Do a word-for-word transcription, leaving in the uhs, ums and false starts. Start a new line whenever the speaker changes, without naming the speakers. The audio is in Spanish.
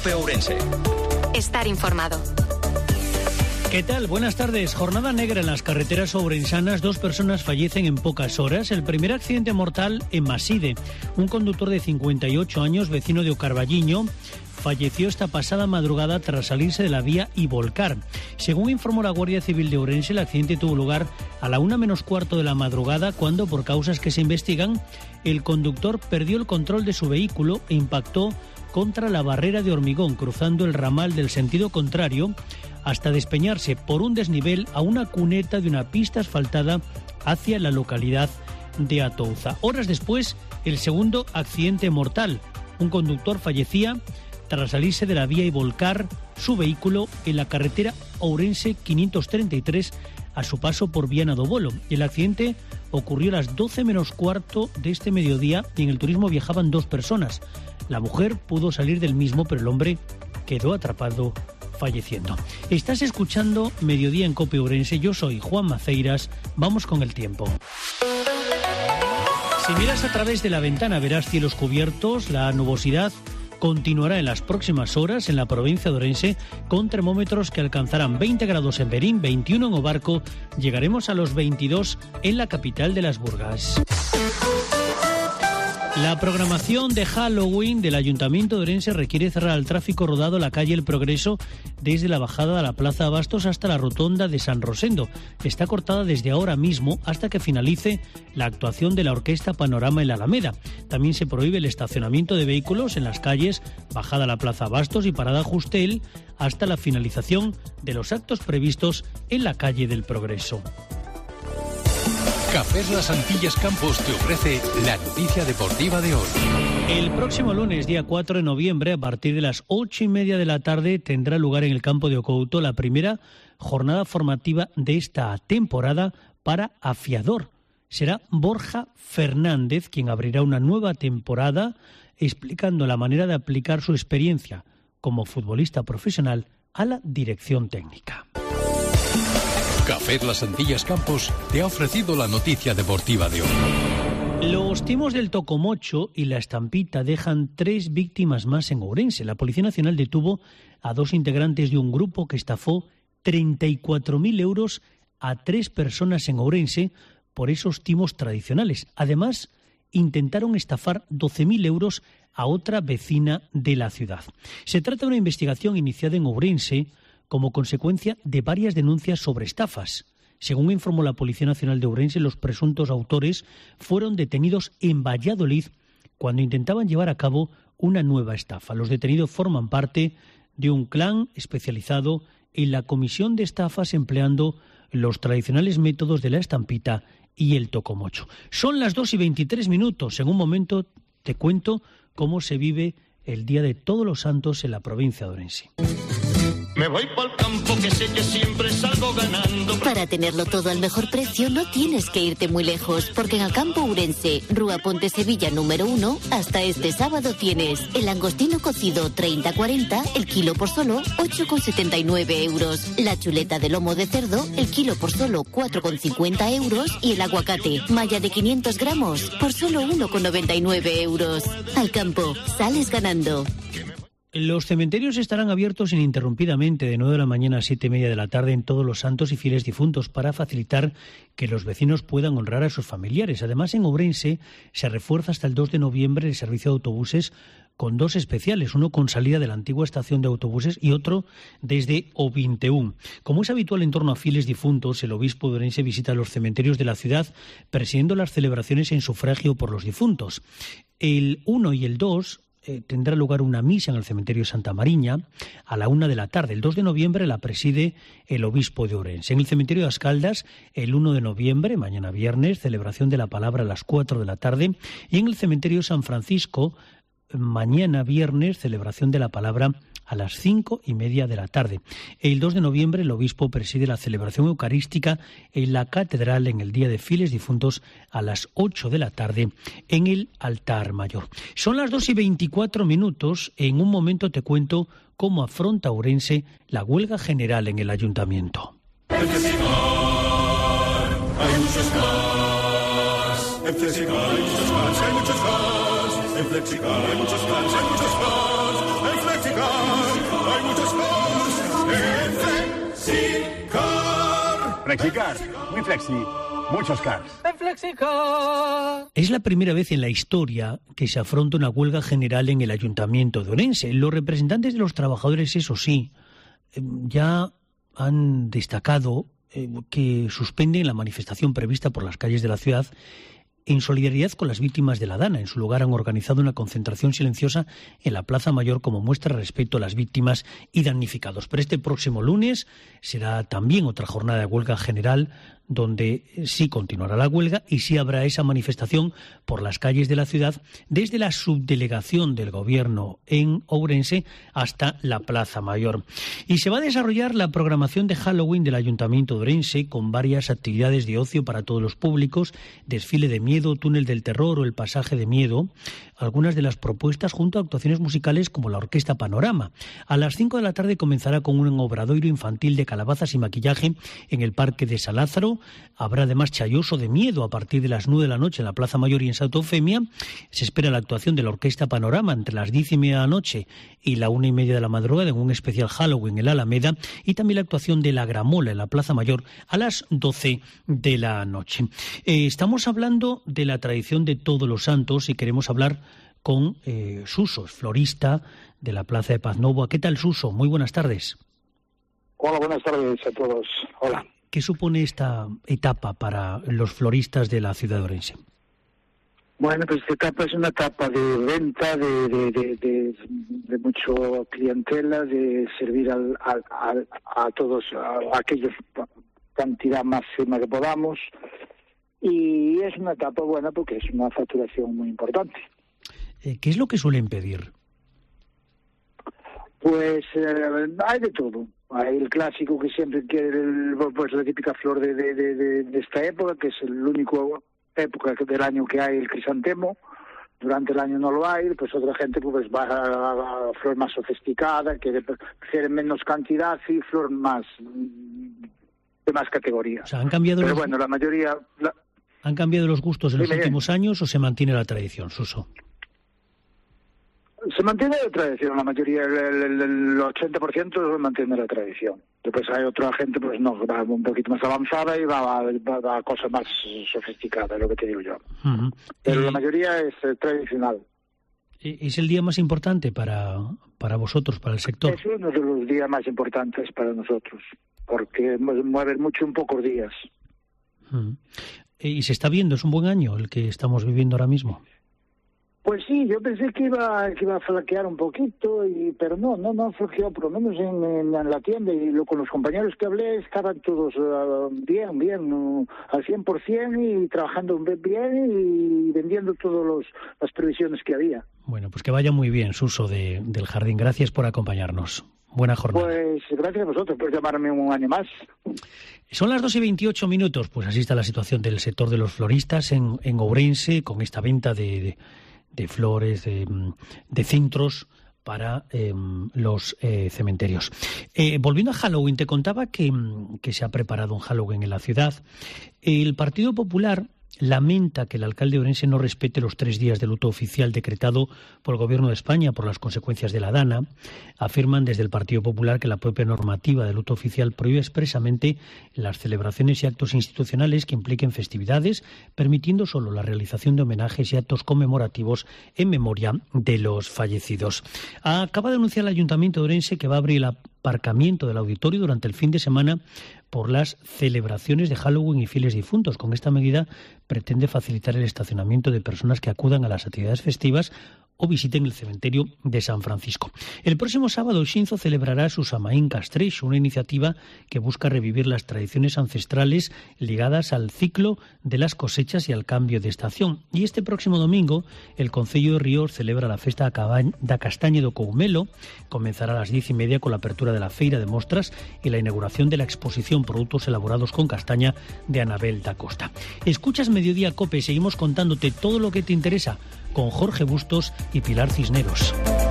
COPE Ourense.
Estar informado.
¿Qué tal? Buenas tardes. Jornada negra en las carreteras ourensanas. Dos personas fallecen en pocas horas. El primer accidente mortal en Maside. Un conductor de cincuenta y ocho años, vecino de Ocarballiño, falleció esta pasada madrugada tras salirse de la vía y volcar. Según informó la Guardia Civil de Ourense, el accidente tuvo lugar a la una menos cuarto de la madrugada, cuando, por causas que se investigan, el conductor perdió el control de su vehículo e impactó contra la barrera de hormigón, cruzando el ramal del sentido contrario hasta despeñarse por un desnivel a una cuneta de una pista asfaltada hacia la localidad de Atouza. Horas después, el segundo accidente mortal. Un conductor fallecía tras salirse de la vía y volcar su vehículo en la carretera Ourense quinientos treinta y tres a su paso por Viana do Bolo. El accidente ocurrió a las doce menos cuarto de este mediodía y en el turismo viajaban dos personas. La mujer pudo salir del mismo, pero el hombre quedó atrapado, falleciendo. Estás escuchando Mediodía en COPE Ourense. Yo soy Juan Maceiras. Vamos con el tiempo. Si miras a través de la ventana verás cielos cubiertos. La nubosidad continuará en las próximas horas en la provincia de Ourense, con termómetros que alcanzarán veinte grados en Berín, veintiuno en Obarco. Llegaremos a los veintidós en la capital de las Burgas. La programación de Halloween del Ayuntamiento de Ourense requiere cerrar el tráfico rodado la calle El Progreso desde la bajada a la Plaza Abastos hasta la rotonda de San Rosendo. Está cortada desde ahora mismo hasta que finalice la actuación de la Orquesta Panorama en la Alameda. También se prohíbe el estacionamiento de vehículos en las calles bajada a la Plaza Abastos y parada Justel hasta la finalización de los actos previstos en la calle del Progreso.
Cafés Las Antillas Campos te ofrece la noticia deportiva de hoy.
El próximo lunes, día cuatro de noviembre, a partir de las ocho y media de la tarde, tendrá lugar en el campo de Ocouto la primera jornada formativa de esta temporada para afiador. Será Borja Fernández quien abrirá una nueva temporada explicando la manera de aplicar su experiencia como futbolista profesional a la dirección técnica.
Cafés Las Antillas Campos te ha ofrecido la noticia deportiva de hoy.
Los timos del Tocomocho y la Estampita dejan tres víctimas más en Ourense. La Policía Nacional detuvo a dos integrantes de un grupo que estafó treinta y cuatro mil euros a tres personas en Ourense por esos timos tradicionales. Además, intentaron estafar doce mil euros a otra vecina de la ciudad. Se trata de una investigación iniciada en Ourense como consecuencia de varias denuncias sobre estafas. Según informó la Policía Nacional de Ourense, los presuntos autores fueron detenidos en Valladolid cuando intentaban llevar a cabo una nueva estafa. Los detenidos forman parte de un clan especializado en la comisión de estafas empleando los tradicionales métodos de la estampita y el tocomocho. Son las dos y veintitrés minutos. En un momento te cuento cómo se vive el Día de Todos los Santos en la provincia de Ourense.
Me voy pa'l campo que sé que siempre salgo ganando.
Para tenerlo todo al mejor precio no tienes que irte muy lejos, porque en Alcampo Ourense, Rúa Ponte Sevilla número uno, hasta este sábado tienes el langostino cocido treinta cuarenta, el kilo por solo ocho con setenta y nueve euros. La chuleta de lomo de cerdo, el kilo por solo cuatro con cincuenta euros. Y el aguacate, malla de quinientos gramos, por solo uno con noventa y nueve euros. Alcampo, sales ganando.
Los cementerios estarán abiertos ininterrumpidamente de nueve de la mañana a siete y media de la tarde en Todos los Santos y Fieles Difuntos para facilitar que los vecinos puedan honrar a sus familiares. Además, en Ourense se refuerza hasta el dos de noviembre el servicio de autobuses con dos especiales, uno con salida de la antigua estación de autobuses y otro desde O veintiuno. Como es habitual en torno a Fieles Difuntos, el obispo de Ourense visita los cementerios de la ciudad presidiendo las celebraciones en sufragio por los difuntos. El uno y el dos Eh, tendrá lugar una misa en el cementerio Santa Mariña a la una de la tarde. El dos de noviembre la preside el obispo de Ourense. En el cementerio de Ascaldas, el uno de noviembre, mañana viernes, celebración de la palabra a las cuatro de la tarde. Y en el cementerio San Francisco, mañana viernes, celebración de la palabra a las cinco y media de la tarde. El dos de noviembre el obispo preside la celebración eucarística en la catedral en el Día de Fieles Difuntos a las ocho de la tarde en el altar mayor. Son las dos y veinticuatro minutos. En un momento te cuento cómo afronta Ourense la huelga general en el ayuntamiento.
En Flexicar hay muchos más. En Flexicar hay muchos más, hay muchos más. En Flexicar hay muchos más, hay muchos más. En Flexicar Flexicar, hay muchos cars en Flexicar.
Flexicar, muy flexi, muchos cars.
En Flexicar.
Es la primera vez en la historia que se afronta una huelga general en el Ayuntamiento de Ourense. Los representantes de los trabajadores, eso sí, ya han destacado eh, que suspenden la manifestación prevista por las calles de la ciudad en solidaridad con las víctimas de la Dana. En su lugar han organizado una concentración silenciosa en la Plaza Mayor como muestra de respeto a las víctimas y damnificados. Pero este próximo lunes será también otra jornada de huelga general donde sí continuará la huelga y sí habrá esa manifestación por las calles de la ciudad, desde la subdelegación del Gobierno en Ourense hasta la Plaza Mayor. Y se va a desarrollar la programación de Halloween del Ayuntamiento de Ourense con varias actividades de ocio para todos los públicos, desfile de miedo, túnel del terror o el pasaje de miedo, algunas de las propuestas junto a actuaciones musicales como la Orquesta Panorama. A las cinco de la tarde comenzará con un obradoiro infantil de calabazas y maquillaje en el Parque de San Lázaro. Habrá además chayoso de miedo a partir de las nueve de la noche en la Plaza Mayor y en Santa Eufemia. Se espera la actuación de la Orquesta Panorama entre las diez y media de la noche y la una y media de la madrugada en un especial Halloween en la Alameda, y también la actuación de la Gramola en la Plaza Mayor a las doce de la noche. Eh, estamos hablando de la tradición de Todos los Santos y queremos hablar con eh, Suso, florista de la Plaza de Paz Novo. ¿Qué tal, Suso? Muy buenas tardes.
Hola, buenas tardes a todos. Hola.
¿Qué supone esta etapa para los floristas de la ciudad de Ourense?
Bueno, pues esta etapa es una etapa de venta, de, de, de, de, de mucho clientela, de servir al, al, al, a todos, a aquellos cantidad máxima que podamos, y es una etapa buena porque es una facturación muy importante.
¿Qué es lo que suelen pedir?
Pues eh, hay de todo. Hay el clásico que siempre quiere, el, pues la típica flor de, de, de, de esta época, que es el único época del año que hay el crisantemo. Durante el año no lo hay, pues otra gente pues va a, a flor más sofisticada, que prefiere menos cantidad y flor más de más categoría.
O sea, han cambiado
Pero
los...
bueno, la mayoría... La...
¿Han cambiado los gustos en los
Dime
últimos
bien.
años o se mantiene la tradición, Suso?
Se mantiene la tradición, la mayoría, el, el, el ochenta por ciento se mantiene la tradición. Después hay otra gente, pues no, va un poquito más avanzada y va, va, va, va a cosas más sofisticadas, es lo que te digo yo.
Uh-huh.
Pero
y...
la mayoría es eh, tradicional.
¿Es el día más importante para, para vosotros, para el sector?
Es uno de los días más importantes para nosotros, porque mueven mucho en pocos días.
Uh-huh. ¿Y se está viendo? ¿Es un buen año el que estamos viviendo ahora mismo?
Pues sí, yo pensé que iba que iba a flaquear un poquito, y pero no, no, no flaqueó, por lo menos en, en, en la tienda, y lo, con los compañeros que hablé estaban todos uh, bien, bien, uh, al cien por ciento y trabajando bien y vendiendo todas las previsiones que había.
Bueno, pues que vaya muy bien, Suso de, del Jardín. Gracias por acompañarnos. Buena jornada.
Pues gracias a vosotros por llamarme un año más.
Son las dos y veintiocho minutos, pues así está la situación del sector de los floristas en, en Ourense, con esta venta de... de de flores, de, de centros para eh, los eh, cementerios. Eh, volviendo a Halloween, te contaba que, que se ha preparado un Halloween en la ciudad. El Partido Popular lamenta que el alcalde de Ourense no respete los tres días de luto oficial decretado por el Gobierno de España por las consecuencias de la Dana. Afirman desde el Partido Popular que la propia normativa de luto oficial prohíbe expresamente las celebraciones y actos institucionales que impliquen festividades, permitiendo solo la realización de homenajes y actos conmemorativos en memoria de los fallecidos. Acaba de anunciar el Ayuntamiento de Ourense que va a abrir el aparcamiento del auditorio durante el fin de semana por las celebraciones de Halloween y fieles difuntos. Con esta medida pretende facilitar el estacionamiento de personas que acudan a las actividades festivas o visiten el cementerio de San Francisco. El próximo sábado, Xinzo celebrará su Samaín Castreix, una iniciativa que busca revivir las tradiciones ancestrales ligadas al ciclo de las cosechas y al cambio de estación. Y este próximo domingo, el Concello de Rior celebra la Festa da Castaña do Coumelo. Comenzará a las diez y media con la apertura de la Feira de Mostras y la inauguración de la exposición Productos elaborados con castaña de Anabel da Costa. Escuchas Mediodía Cope, seguimos contándote todo lo que te interesa con Jorge Bustos y Pilar Cisneros.